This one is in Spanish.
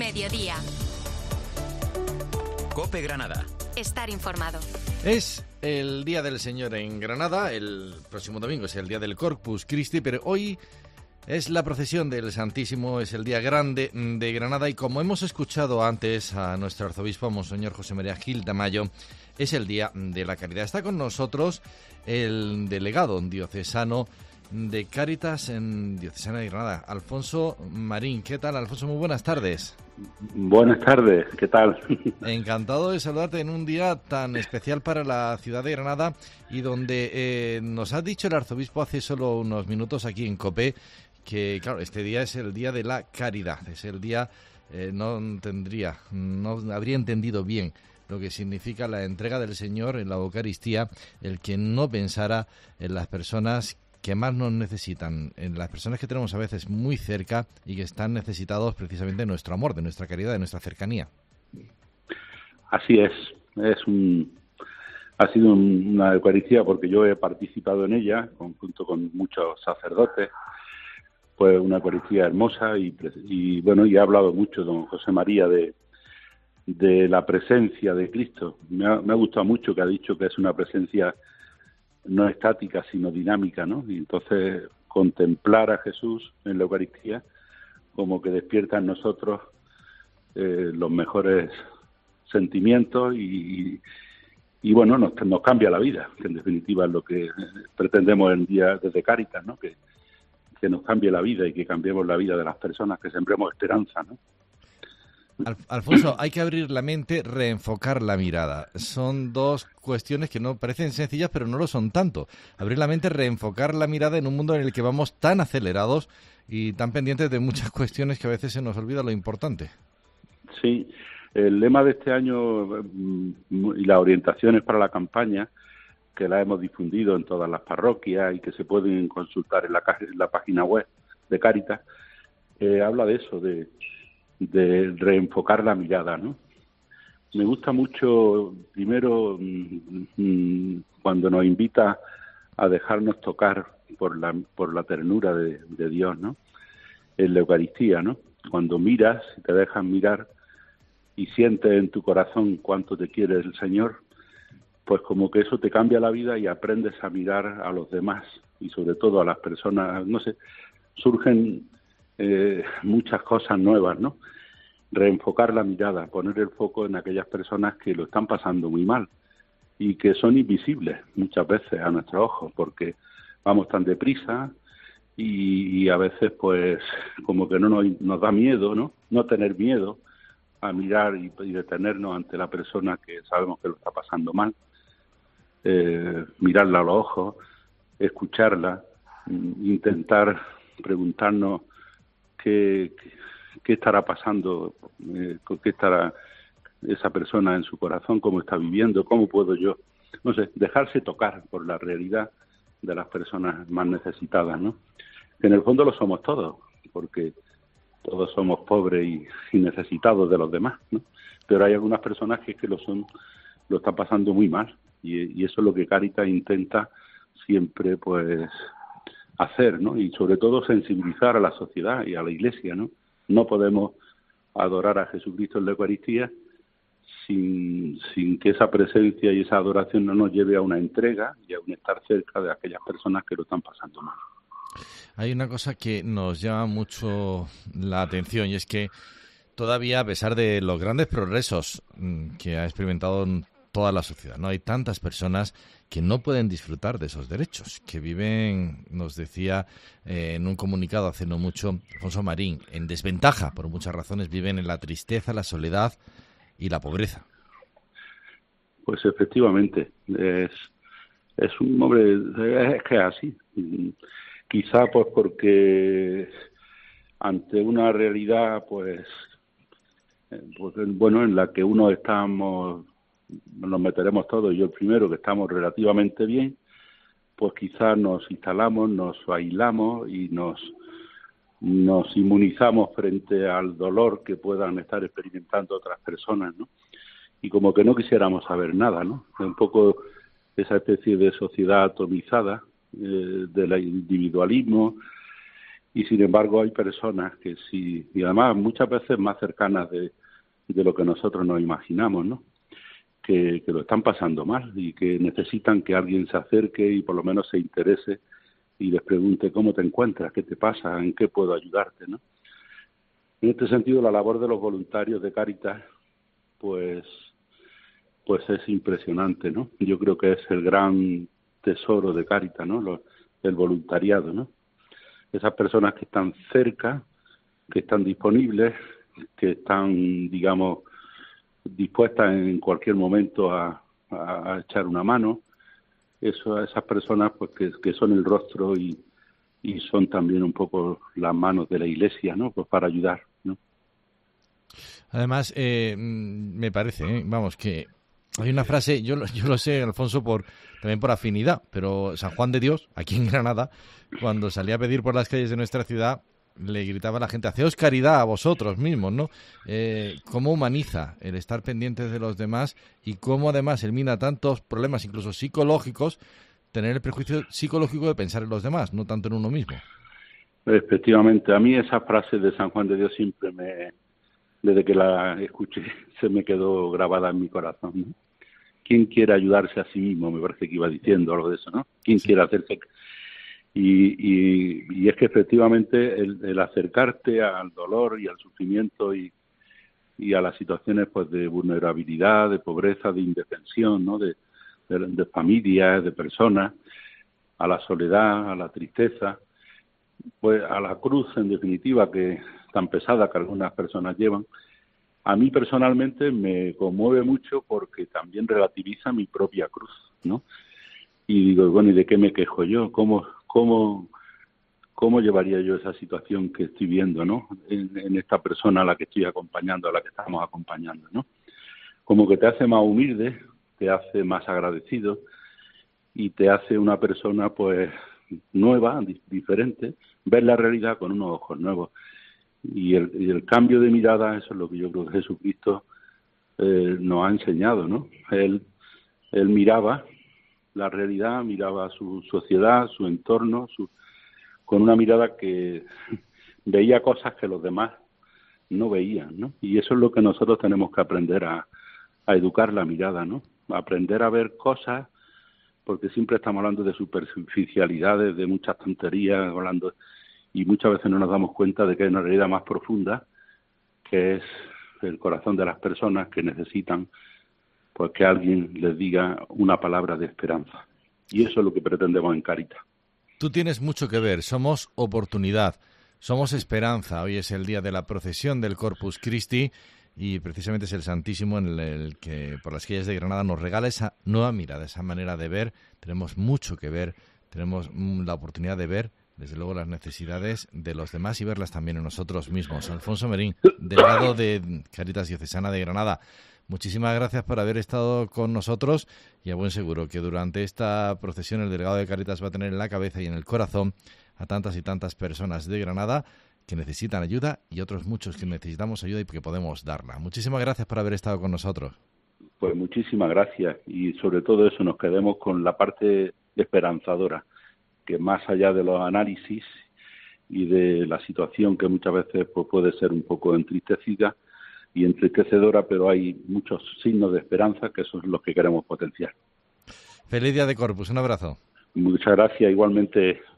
Mediodía. COPE Granada. Estar informado. Es el Día del Señor en Granada, el próximo domingo es el Día del Corpus Christi, pero hoy es la procesión del Santísimo, es el Día Grande de Granada y como hemos escuchado antes a nuestro arzobispo, Monseñor José María Gil Tamayo, es el Día de la Caridad. Está con nosotros el delegado diocesano de Cáritas en Diocesana de Granada, Alfonso Marín. ¿Qué tal, Alfonso? Muy buenas tardes. Buenas tardes, ¿qué tal? Encantado de saludarte en un día tan especial para la ciudad de Granada y donde nos ha dicho el arzobispo hace solo unos minutos aquí en COPE que, claro, este día es el Día de la Caridad, es el día, no habría entendido bien lo que significa la entrega del Señor en la Eucaristía, el que no pensara en las personas que más nos necesitan, en las personas que tenemos a veces muy cerca y que están necesitados precisamente de nuestro amor, de nuestra caridad, de nuestra cercanía. Así es, ha sido una Eucaristía porque yo he participado en ella, junto con muchos sacerdotes, pues una Eucaristía hermosa y bueno, y ha hablado mucho don José María de la presencia de Cristo. Me ha gustado mucho que ha dicho que es una presencia no estática, sino dinámica, ¿no? Y entonces contemplar a Jesús en la Eucaristía como que despierta en nosotros los mejores sentimientos y bueno, nos cambia la vida, que en definitiva es lo que pretendemos el día desde Cáritas, ¿no? Que nos cambie la vida y que cambiemos la vida de las personas, que sembremos esperanza, ¿no? Alfonso, hay que abrir la mente, reenfocar la mirada. Son dos cuestiones que no parecen sencillas, pero no lo son tanto. Abrir la mente, reenfocar la mirada en un mundo en el que vamos tan acelerados y tan pendientes de muchas cuestiones que a veces se nos olvida lo importante. Sí, el lema de este año y las orientaciones para la campaña, que la hemos difundido en todas las parroquias y que se pueden consultar en la página web de Cáritas, habla de eso, de reenfocar la mirada, ¿no? Me gusta mucho, primero, cuando nos invita a dejarnos tocar por la ternura de Dios, ¿no? En la Eucaristía, ¿no? Cuando miras, te dejas mirar y sientes en tu corazón cuánto te quiere el Señor, pues como que eso te cambia la vida y aprendes a mirar a los demás y sobre todo a las personas, no sé, surgen muchas cosas nuevas, ¿no? Reenfocar la mirada, poner el foco en aquellas personas que lo están pasando muy mal y que son invisibles muchas veces a nuestros ojos porque vamos tan deprisa y a veces pues como que no nos da miedo, ¿no? No tener miedo a mirar y detenernos ante la persona que sabemos que lo está pasando mal, mirarla a los ojos, escucharla, intentar preguntarnos qué estará pasando, qué estará esa persona en su corazón, cómo está viviendo, cómo puedo yo, no sé, dejarse tocar por la realidad de las personas más necesitadas, ¿no? Que en el fondo lo somos todos, porque todos somos pobres y necesitados de los demás, ¿no? Pero hay algunas personas que lo están pasando muy mal y eso es lo que Cáritas intenta siempre, pues, hacer, ¿no? Y sobre todo sensibilizar a la sociedad y a la Iglesia, ¿no? No podemos adorar a Jesucristo en la Eucaristía sin que esa presencia y esa adoración no nos lleve a una entrega y a un estar cerca de aquellas personas que lo están pasando mal. Hay una cosa que nos llama mucho la atención y es que todavía, a pesar de los grandes progresos que ha experimentado toda la sociedad, no hay tantas personas que no pueden disfrutar de esos derechos, que viven, nos decía en un comunicado hace no mucho Alfonso Marín, en desventaja, por muchas razones, viven en la tristeza, la soledad y la pobreza. Pues efectivamente, es un hombre, es que es así. Quizá pues porque ante una realidad pues bueno, en la que nos meteremos todos, yo el primero, que estamos relativamente bien, pues quizás nos instalamos, nos aislamos y nos inmunizamos frente al dolor que puedan estar experimentando otras personas, ¿no? Y como que no quisiéramos saber nada, ¿no? Un poco esa especie de sociedad atomizada, del individualismo Y sin embargo hay personas que sí, y además muchas veces más cercanas de lo que nosotros nos imaginamos, ¿no? Que lo están pasando mal y que necesitan que alguien se acerque y por lo menos se interese y les pregunte cómo te encuentras, qué te pasa, en qué puedo ayudarte, ¿no? En este sentido, la labor de los voluntarios de Cáritas, pues es impresionante, ¿no? Yo creo que es el gran tesoro de Cáritas, ¿no? El voluntariado, ¿no? Esas personas que están cerca, que están disponibles, que están, digamos, dispuestas en cualquier momento a echar una mano. Esas personas pues que son el rostro y son también un poco las manos de la Iglesia, ¿no? Pues para ayudar, ¿no? Además, me parece, vamos, que hay una frase, yo lo sé, Alfonso, también por afinidad, pero San Juan de Dios, aquí en Granada, cuando salía a pedir por las calles de nuestra ciudad, le gritaba a la gente, haceos caridad a vosotros mismos, ¿no? Cómo humaniza el estar pendientes de los demás y cómo además elimina tantos problemas, incluso psicológicos, tener el prejuicio psicológico de pensar en los demás, no tanto en uno mismo. Efectivamente, a mí esa frase de San Juan de Dios siempre desde que la escuché, se me quedó grabada en mi corazón, ¿no? ¿Quién quiere ayudarse a sí mismo? Me parece que iba diciendo algo de eso, ¿no? ¿Quién quiere hacerse? Y es que efectivamente el acercarte al dolor y al sufrimiento y a las situaciones pues de vulnerabilidad, de pobreza, de indefensión, ¿no? De familias, de personas, a la soledad, a la tristeza, pues a la cruz en definitiva que tan pesada que algunas personas llevan, a mí personalmente me conmueve mucho porque también relativiza mi propia cruz, ¿no? Y digo, bueno, ¿y de qué me quejo yo? ¿Cómo llevaría yo esa situación que estoy viendo, ¿no? En esta persona a la que estoy acompañando, a la que estamos acompañando, ¿no? Como que te hace más humilde, te hace más agradecido y te hace una persona, pues, nueva, diferente, ver la realidad con unos ojos nuevos. Y el cambio de mirada, eso es lo que yo creo que Jesucristo nos ha enseñado, ¿no? Él miraba la realidad, miraba su sociedad, su entorno, con una mirada que veía cosas que los demás no veían, ¿no? Y eso es lo que nosotros tenemos que aprender a educar la mirada, ¿no? Aprender a ver cosas, porque siempre estamos hablando de superficialidades, de muchas tonterías, hablando, y muchas veces no nos damos cuenta de que hay una realidad más profunda, que es el corazón de las personas que necesitan pues que alguien les diga una palabra de esperanza. Y eso es lo que pretendemos en Cáritas. Tú tienes mucho que ver, somos oportunidad, somos esperanza. Hoy es el día de la procesión del Corpus Christi y precisamente es el Santísimo en el que por las calles de Granada nos regala esa nueva mirada, esa manera de ver. Tenemos mucho que ver, tenemos la oportunidad de ver, desde luego, las necesidades de los demás y verlas también en nosotros mismos. Alfonso Merín, delegado de Cáritas Diocesana de Granada, muchísimas gracias por haber estado con nosotros y a buen seguro que durante esta procesión el delegado de Cáritas va a tener en la cabeza y en el corazón a tantas y tantas personas de Granada que necesitan ayuda y otros muchos que necesitamos ayuda y que podemos darla. Muchísimas gracias por haber estado con nosotros. Pues muchísimas gracias y sobre todo eso nos quedemos con la parte esperanzadora, que más allá de los análisis y de la situación que muchas veces pues, puede ser un poco entristecida y entristecedora, pero hay muchos signos de esperanza que son los que queremos potenciar. Feliz Día de Corpus, un abrazo. Muchas gracias, igualmente.